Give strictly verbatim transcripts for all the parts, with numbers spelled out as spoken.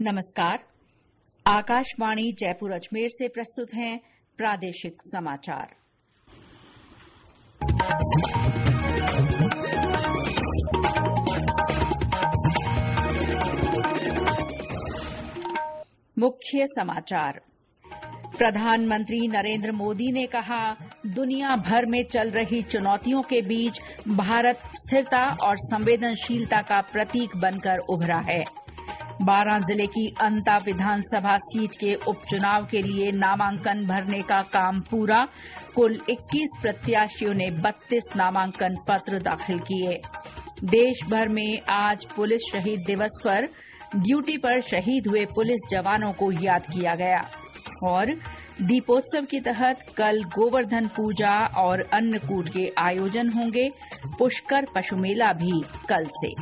नमस्कार। आकाशवाणी जयपुर अजमेर से प्रस्तुत हैं प्रादेशिक समाचार। मुख्य समाचार। प्रधानमंत्री नरेंद्र मोदी ने कहा, दुनिया भर में चल रही चुनौतियों के बीच भारत स्थिरता और संवेदनशीलता का प्रतीक बनकर उभरा है। बारां जिले की अंता विधानसभा सीट के उपचुनाव के लिए नामांकन भरने का काम पूरा। कुल इक्कीस प्रत्याशियों ने बत्तीस नामांकन पत्र दाखिल किए। देश भर में आज पुलिस शहीद दिवस पर ड्यूटी पर शहीद हुए पुलिस जवानों को याद किया गया। और दीपोत्सव के तहत कल गोवर्धन पूजा और अन्नकूट के आयोजन होंगे। पुष्कर पशु मेला भी कल से।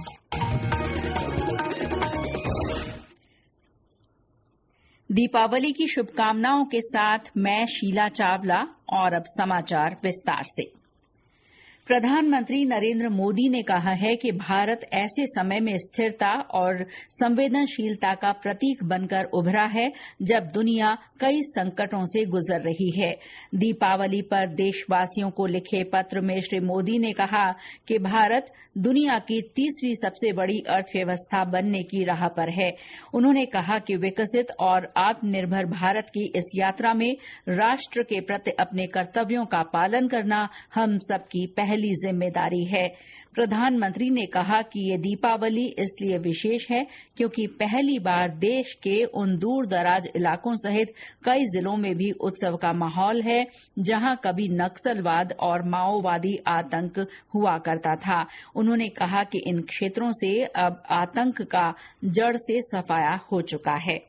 दीपावली की शुभकामनाओं के साथ मैं शीला चावला। और अब समाचार विस्तार से। प्रधानमंत्री नरेंद्र मोदी ने कहा है कि भारत ऐसे समय में स्थिरता और संवेदनशीलता का प्रतीक बनकर उभरा है जब दुनिया कई संकटों से गुजर रही है। दीपावली पर देशवासियों को लिखे पत्र में श्री मोदी ने कहा कि भारत दुनिया की तीसरी सबसे बड़ी अर्थव्यवस्था बनने की राह पर है। उन्होंने कहा कि विकसित और आत्मनिर्भर भारत की इस यात्रा में राष्ट्र के प्रति अपने कर्तव्यों का पालन करना हम सबकी पहली जिम्मेदारी है। प्रधानमंत्री ने कहा कि ये दीपावली इसलिए विशेष है क्योंकि पहली बार देश के उन दूर दराज इलाकों सहित कई जिलों में भी उत्सव का माहौल है जहां कभी नक्सलवाद और माओवादी आतंक हुआ करता था। उन्होंने कहा कि इन क्षेत्रों से अब आतंक का जड़ से सफाया हो चुका है।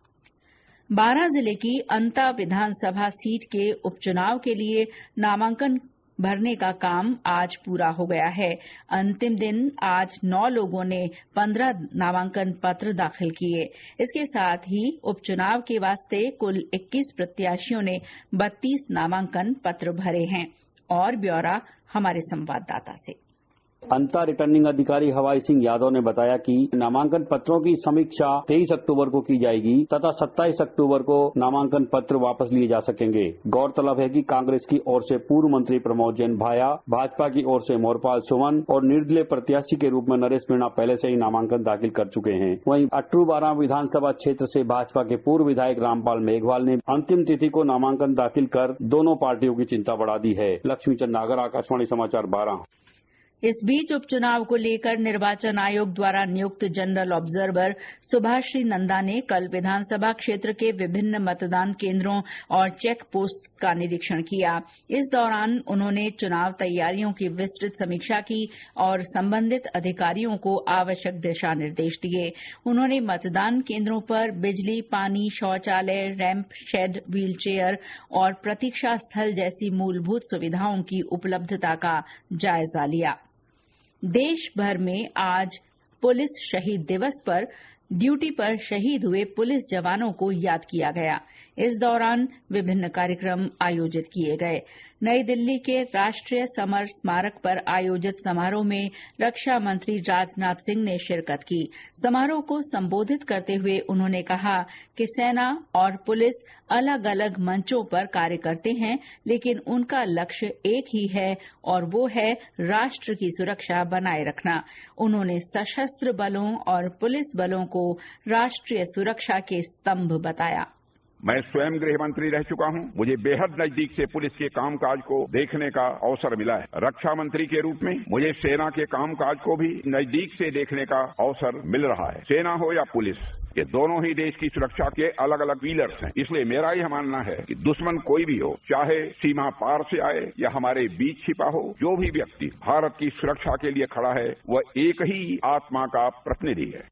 बारां जिले की अंता विधानसभा सीट के उपचुनाव के लिए नामांकन भरने का काम आज पूरा हो गया है। अंतिम दिन आज नौ लोगों ने पंद्रह नामांकन पत्र दाखिल किए। इसके साथ ही उपचुनाव के वास्ते कुल इक्कीस प्रत्याशियों ने बत्तीस नामांकन पत्र भरे हैं। और ब्यौरा हमारे संवाददाता से। अंता रिटर्निंग अधिकारी हवाई सिंह यादव ने बताया कि नामांकन पत्रों की समीक्षा तेईस अक्टूबर को की जाएगी तथा सत्ताईस अक्टूबर को नामांकन पत्र वापस लिए जा सकेंगे। गौरतलब है कि कांग्रेस की ओर से पूर्व मंत्री प्रमोद जैन भाया, भाजपा की ओर से मोरपाल सुमन और निर्दलीय प्रत्याशी के रूप में नरेश मीणा पहले से ही नामांकन दाखिल कर चुके हैं। वहीं अटरू बारां विधानसभा क्षेत्र से भाजपा के पूर्व विधायक रामपाल मेघवाल ने अंतिम तिथि को नामांकन दाखिल कर दोनों पार्टियों की चिंता बढ़ा दी है। लक्ष्मीचंद नागर, आकाशवाणी समाचार, बारां। इस बीच उपचुनाव को लेकर निर्वाचन आयोग द्वारा नियुक्त जनरल ऑब्जर्वर सुभाश्री नंदा ने कल विधानसभा क्षेत्र के विभिन्न मतदान केन्द्रों और चेक पोस्ट्स का निरीक्षण किया। इस दौरान उन्होंने चुनाव तैयारियों की विस्तृत समीक्षा की और संबंधित अधिकारियों को आवश्यक दिशा निर्देश दिए। उन्होंने मतदान केन्द्रों पर बिजली, पानी, शौचालय, रैंप, शेड, व्हील चेयर और प्रतीक्षा स्थल जैसी मूलभूत सुविधाओं की उपलब्धता का जायजा लिया। देश भर में आज पुलिस शहीद दिवस पर ड्यूटी पर शहीद हुए पुलिस जवानों को याद किया गया। इस दौरान विभिन्न कार्यक्रम आयोजित किए गए। नई दिल्ली के राष्ट्रीय समर स्मारक पर आयोजित समारोह में रक्षा मंत्री राजनाथ सिंह ने शिरकत की। समारोह को संबोधित करते हुए उन्होंने कहा कि सेना और पुलिस अलग अलग मंचों पर कार्य करते हैं, लेकिन उनका लक्ष्य एक ही है और वो है राष्ट्र की सुरक्षा बनाए रखना। उन्होंने सशस्त्र बलों और पुलिस बलों को राष्ट्रीय सुरक्षा के स्तंभ बताया। मैं स्वयं गृह मंत्री रह चुका हूं। मुझे बेहद नजदीक से पुलिस के कामकाज को देखने का अवसर मिला है। रक्षा मंत्री के रूप में मुझे सेना के कामकाज को भी नजदीक से देखने का अवसर मिल रहा है। सेना हो या पुलिस, ये दोनों ही देश की सुरक्षा के अलग अलग पिलर्स हैं। इसलिए मेरा यह मानना है कि दुश्मन कोई भी हो, चाहे सीमा पार से आए या हमारे बीच छिपा हो, जो भी व्यक्ति भारत की सुरक्षा के लिए खड़ा है वह एक ही आत्मा का प्रतिनिधि है।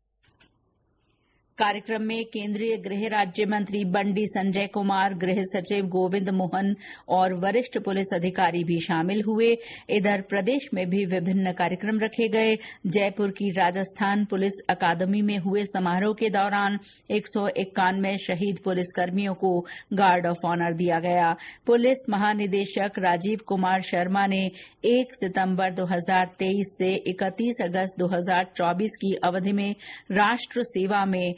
कार्यक्रम में केंद्रीय गृह राज्य मंत्री बंडी संजय कुमार, गृह सचिव गोविंद मोहन और वरिष्ठ पुलिस अधिकारी भी शामिल हुए। इधर प्रदेश में भी विभिन्न कार्यक्रम रखे गए। जयपुर की राजस्थान पुलिस अकादमी में हुए समारोह के दौरान एक सौ इक्यानवे शहीद पुलिसकर्मियों को गार्ड ऑफ ऑनर दिया गया। पुलिस महानिदेशक राजीव कुमार शर्मा ने एक सितंबर दो हजार तेईस से इकतीस अगस्त दो हजार चौबीस की अवधि में राष्ट्र सेवा में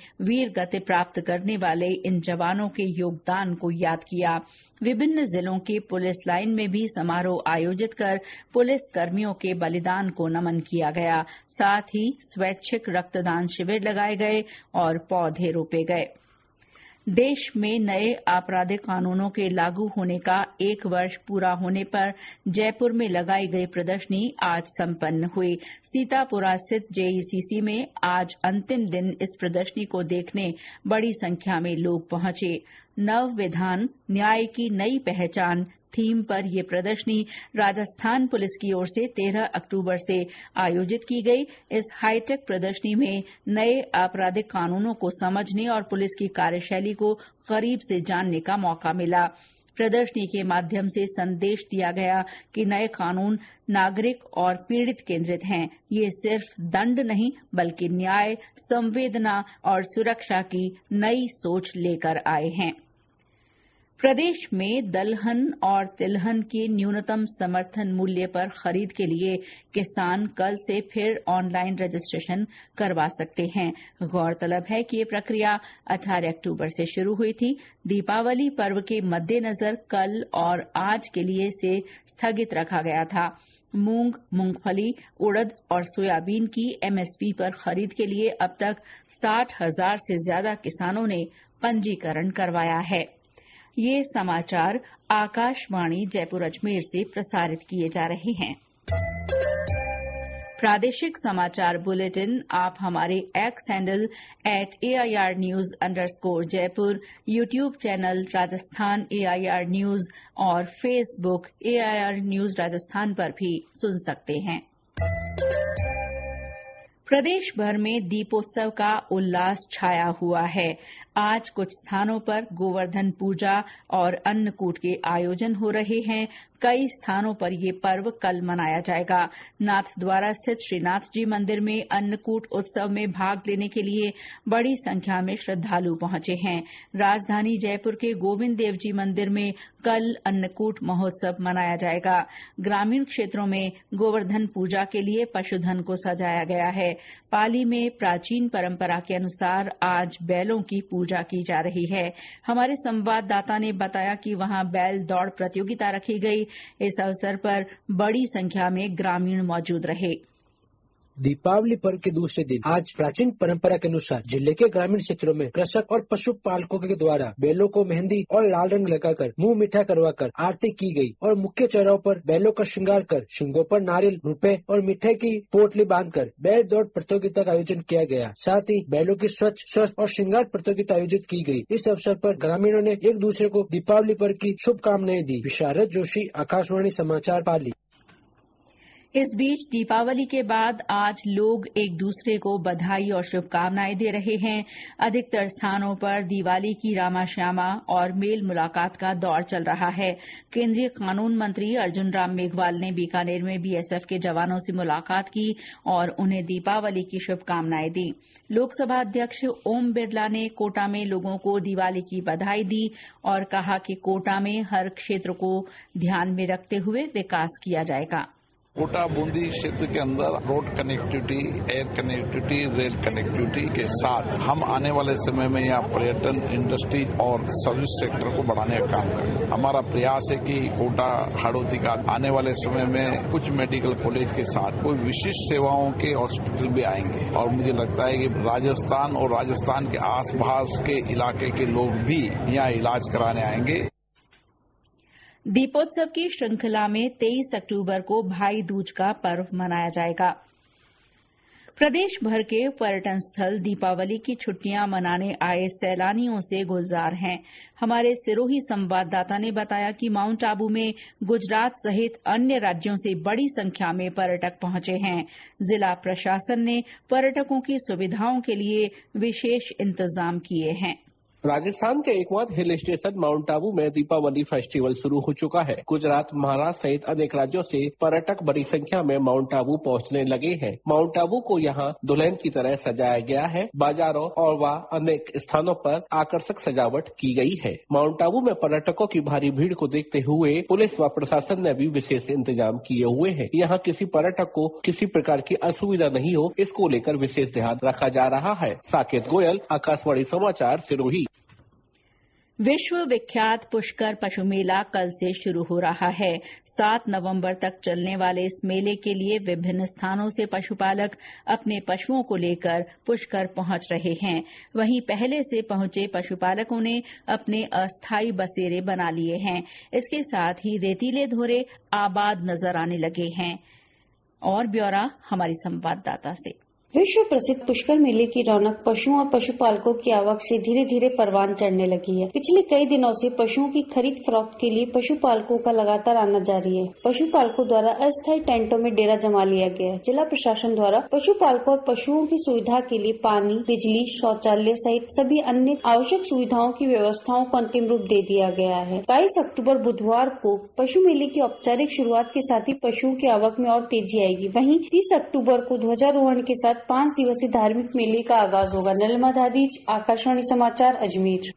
वीर गति प्राप्त करने वाले इन जवानों के योगदान को याद किया। विभिन्न जिलों के पुलिस लाइन में भी समारोह आयोजित कर पुलिस कर्मियों के बलिदान को नमन किया गया। साथ ही स्वैच्छिक रक्तदान शिविर लगाए गए और पौधे रोपे गए। देश में नए आपराधिक कानूनों के लागू होने का एक वर्ष पूरा होने पर जयपुर में लगाई गई प्रदर्शनी आज संपन्न हुई। सीतापुरा स्थित जेईसीसी में आज अंतिम दिन इस प्रदर्शनी को देखने बड़ी संख्या में लोग पहुंचे। नव विधान न्याय की नई पहचान थीम पर यह प्रदर्शनी राजस्थान पुलिस की ओर से तेरह अक्टूबर से आयोजित की गई। इस हाईटेक प्रदर्शनी में नए आपराधिक कानूनों को समझने और पुलिस की कार्यशैली को करीब से जानने का मौका मिला। प्रदर्शनी के माध्यम से संदेश दिया गया कि नए कानून नागरिक और पीड़ित केंद्रित हैं। ये सिर्फ दंड नहीं बल्कि न्याय, संवेदना और सुरक्षा की नई सोच लेकर आए हैं। प्रदेश में दलहन और तिलहन के न्यूनतम समर्थन मूल्य पर खरीद के लिए किसान कल से फिर ऑनलाइन रजिस्ट्रेशन करवा सकते हैं। गौरतलब है कि ये प्रक्रिया अठारह अक्टूबर से शुरू हुई थी। दीपावली पर्व के मद्देनजर कल और आज के लिए इसे स्थगित रखा गया था। मूंग, मूंगफली, उड़द और सोयाबीन की एमएसपी पर खरीद के लिए अब तक साठ हजार से ज्यादा किसानों ने पंजीकरण करवाया है। ये समाचार आकाशवाणी जयपुर अजमेर से प्रसारित किए जा रहे हैं। प्रादेशिक समाचार बुलेटिन आप हमारे X handle at AIR news underscore Jaipur, YouTube channel Rajasthan AIR news और फेसबुक एआईआर न्यूज राजस्थान पर भी सुन सकते हैं। प्रदेश भर में दीपोत्सव का उल्लास छाया हुआ है। आज कुछ स्थानों पर गोवर्धन पूजा और अन्नकूट के आयोजन हो रहे हैं। कई स्थानों पर ये पर्व कल मनाया जाएगा। नाथद्वारा स्थित श्रीनाथ जी मंदिर में अन्नकूट उत्सव में भाग लेने के लिए बड़ी संख्या में श्रद्धालु पहुंचे हैं। राजधानी जयपुर के गोविंद देव जी मंदिर में कल अन्नकूट महोत्सव मनाया जाएगा। ग्रामीण क्षेत्रों में गोवर्धन पूजा के लिए पशुधन को सजाया गया है। पाली में प्राचीन परंपरा के अनुसार आज बैलों की पूजा की जा रही है। हमारे संवाददाता ने बताया कि वहां बैल दौड़ प्रतियोगिता रखी गई। इस अवसर पर बड़ी संख्या में ग्रामीण मौजूद रहे। दीपावली पर्व के दूसरे दिन आज प्राचीन परंपरा के अनुसार जिले के ग्रामीण क्षेत्रों में कृषक और पशुपालकों के द्वारा बैलों को मेहंदी और लाल रंग लगाकर मुंह मीठा करवाकर आरती की गई और मुख्य चौराहों पर बैलों का श्रृंगार कर शिंगों पर नारियल, रुपए और मिठाई की पोटली बांधकर बैल दौड़ प्रतियोगिता का आयोजन किया गया। साथ ही बैलों की स्वच्छ स्वस्थ और श्रृंगार प्रतियोगिता आयोजित की गई। इस अवसर पर ग्रामीणों ने एक दूसरे को दीपावली पर्व की शुभकामनाएं दी। विशारद जोशी, आकाशवाणी समाचार, पाली। इस बीच दीपावली के बाद आज लोग एक दूसरे को बधाई और शुभकामनाएं दे रहे हैं। अधिकतर स्थानों पर दिवाली की रामाश्यामा और मेल मुलाकात का दौर चल रहा है। केंद्रीय कानून मंत्री अर्जुन राम मेघवाल ने बीकानेर में बीएसएफ के जवानों से मुलाकात की और उन्हें दीपावली की शुभकामनाएं दी। लोकसभा अध्यक्ष ओम बिरला ने कोटा में लोगों को दिवाली की बधाई दी और कहा कि कोटा में हर क्षेत्र को ध्यान में रखते हुए विकास किया जाएगा। कोटा बूंदी क्षेत्र के अंदर road connectivity, air connectivity, rail connectivity के साथ हम आने वाले समय में यहाँ पर्यटन, इंडस्ट्री और सर्विस सेक्टर को बढ़ाने का काम करें। हमारा प्रयास है कि कोटा हाड़ौती का आने वाले समय में कुछ मेडिकल कॉलेज के साथ कोई विशिष्ट सेवाओं के हॉस्पिटल भी आएंगे और मुझे लगता है कि राजस्थान और राजस्थान के आसपास के इलाके के लोग भी यहाँ इलाज कराने आएंगे। दीपोत्सव की श्रृंखला में तेईस अक्टूबर को भाई दूज का पर्व मनाया जाएगा। प्रदेश भर के पर्यटन स्थल दीपावली की छुट्टियां मनाने आए सैलानियों से गुलजार हैं। हमारे सिरोही संवाददाता ने बताया कि माउंट आबू में गुजरात सहित अन्य राज्यों से बड़ी संख्या में पर्यटक पहुंचे हैं। जिला प्रशासन ने पर्यटकों की सुविधाओं के लिए विशेष इंतजाम किए हैं। राजस्थान के एकमात्र हिल स्टेशन माउंट आबू में दीपावली फेस्टिवल शुरू हो चुका है। गुजरात, महाराष्ट्र सहित अनेक राज्यों से पर्यटक बड़ी संख्या में माउंट आबू पहुंचने लगे हैं। माउंट आबू को यहां दुल्हन की तरह सजाया गया है। बाजारों और व अनेक स्थानों पर आकर्षक सजावट की गई है। माउंट आबू में पर्यटकों की भारी भीड़ को देखते हुए पुलिस व प्रशासन ने भी विशेष इंतजाम किए हुए हैं। यहाँ किसी पर्यटक को किसी प्रकार की असुविधा नहीं हो, इसको लेकर विशेष ध्यान रखा जा रहा है। साकेत गोयल, आकाशवाणी समाचार, सिरोही। विश्व विख्यात पुष्कर पशु मेला कल से शुरू हो रहा है। सात नवंबर तक चलने वाले इस मेले के लिए विभिन्न स्थानों से पशुपालक अपने पशुओं को लेकर पुष्कर पहुंच रहे हैं। वहीं पहले से पहुंचे पशुपालकों ने अपने अस्थायी बसेरे बना लिए हैं। इसके साथ ही रेतीले धोरे आबाद नजर आने लगे हैं। और ब्यौरा हमारी संवाददाता से। विश्व प्रसिद्ध पुष्कर मेले की रौनक पशुओं और पशुपालकों की आवक से धीरे धीरे परवान चढ़ने लगी है। पिछले कई दिनों से पशुओं की खरीद फरोख्त के लिए पशुपालकों का लगातार आना जारी है। पशुपालकों द्वारा अस्थायी टेंटों में डेरा जमा लिया गया है। जिला प्रशासन द्वारा पशुपालकों और पशुओं की सुविधा के लिए पानी, बिजली, शौचालय सहित सभी अन्य आवश्यक सुविधाओं की व्यवस्थाओं को अंतिम रूप दे दिया गया है। बाईस अक्टूबर बुधवार को पशु मेले की औपचारिक शुरुआत के साथ ही पशुओं की आवक में और तेजी आएगी। वहीं तीस अक्टूबर को ध्वजारोहण के साथ पांच दिवसीय धार्मिक मेले का आगाज होगा। नलमा दादीज, आकाशवाणी समाचार, अजमेर।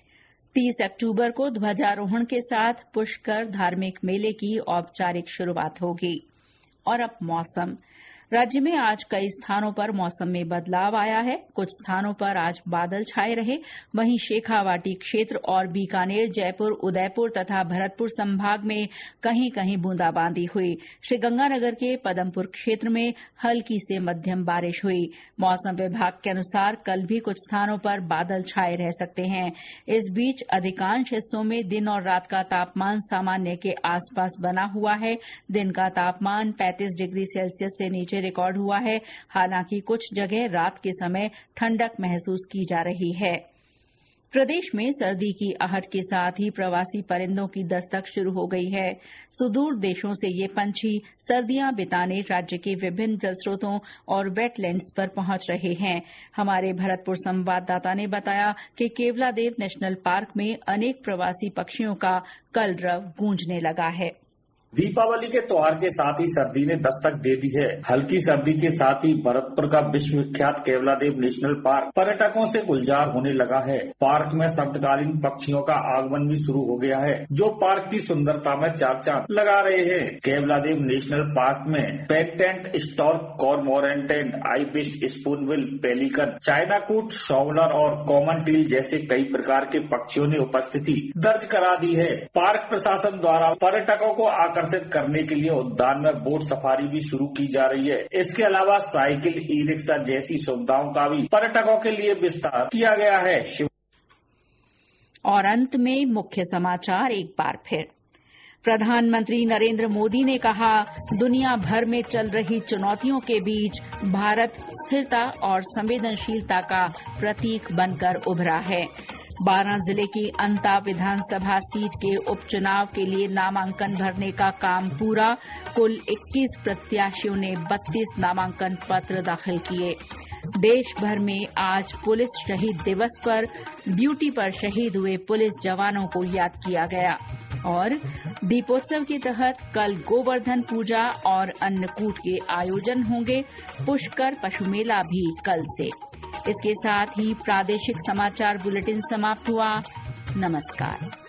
तीस अक्टूबर को ध्वजारोहण के साथ पुष्कर धार्मिक मेले की औपचारिक शुरुआत होगी। और अब मौसम। राज्य में आज कई स्थानों पर मौसम में बदलाव आया है। कुछ स्थानों पर आज बादल छाए रहे। वहीं शेखावाटी क्षेत्र और बीकानेर, जयपुर, उदयपुर तथा भरतपुर संभाग में कहीं कहीं बूंदाबांदी हुई। श्रीगंगानगर के पदमपुर क्षेत्र में हल्की से मध्यम बारिश हुई। मौसम विभाग के अनुसार कल भी कुछ स्थानों पर बादल छाए रह सकते हैं। इस बीच अधिकांश हिस्सों में दिन और रात का तापमान सामान्य के आसपास बना हुआ है। दिन का तापमान पैंतीस डिग्री सेल्सियस से नीचे रिकॉर्ड हुआ है। हालांकि कुछ जगह रात के समय ठंडक महसूस की जा रही है। प्रदेश में सर्दी की आहट के साथ ही प्रवासी परिंदों की दस्तक शुरू हो गई है। सुदूर देशों से ये पंछी सर्दियां बिताने राज्य के विभिन्न जलस्रोतों और वेटलैंड्स पर पहुंच रहे हैं। हमारे भरतपुर संवाददाता ने बताया कि केवलादेव नेशनल पार्क में अनेक प्रवासी पक्षियों का कलरव गूंजने लगा है। दीपावली के त्योहार के साथ ही सर्दी ने दस्तक दे दी है। हल्की सर्दी के साथ ही भरतपुर का विश्व विख्यात केवलादेव नेशनल पार्क पर्यटकों से गुलजार होने लगा है। पार्क में शरतकालीन पक्षियों का आगमन भी शुरू हो गया है, जो पार्क की सुंदरता में चार चांद लगा रहे हैं। केवलादेव नेशनल पार्क में painted stork, cormorants, ibis, spoonbill, pelican, china coot, shoveler और कॉमन टील जैसे कई प्रकार के पक्षियों ने उपस्थिति दर्ज करा दी है। पार्क प्रशासन द्वारा पर्यटकों को आकर्षित करने के लिए उद्यान में बोट सफारी भी शुरू की जा रही है। इसके अलावा साइकिल, ई रिक्शा जैसी सुविधाओं का भी पर्यटकों के लिए विस्तार किया गया है। और अंत में मुख्य समाचार एक बार फिर। प्रधानमंत्री नरेंद्र मोदी ने कहा, दुनिया भर में चल रही चुनौतियों के बीच भारत स्थिरता और संवेदनशीलता का प्रतीक बनकर उभरा है। बारां जिले की अंता विधानसभा सीट के उपचुनाव के लिए नामांकन भरने का काम पूरा। कुल इक्कीस प्रत्याशियों ने बत्तीस नामांकन पत्र दाखिल किए। देश भर में आज पुलिस शहीद दिवस पर ड्यूटी पर शहीद हुए पुलिस जवानों को याद किया गया। और दीपोत्सव के तहत कल गोवर्धन पूजा और अन्नकूट के आयोजन होंगे। पुष्कर पशु मेला भी कल से। इसके साथ ही प्रादेशिक समाचार बुलेटिन समाप्त हुआ। नमस्कार।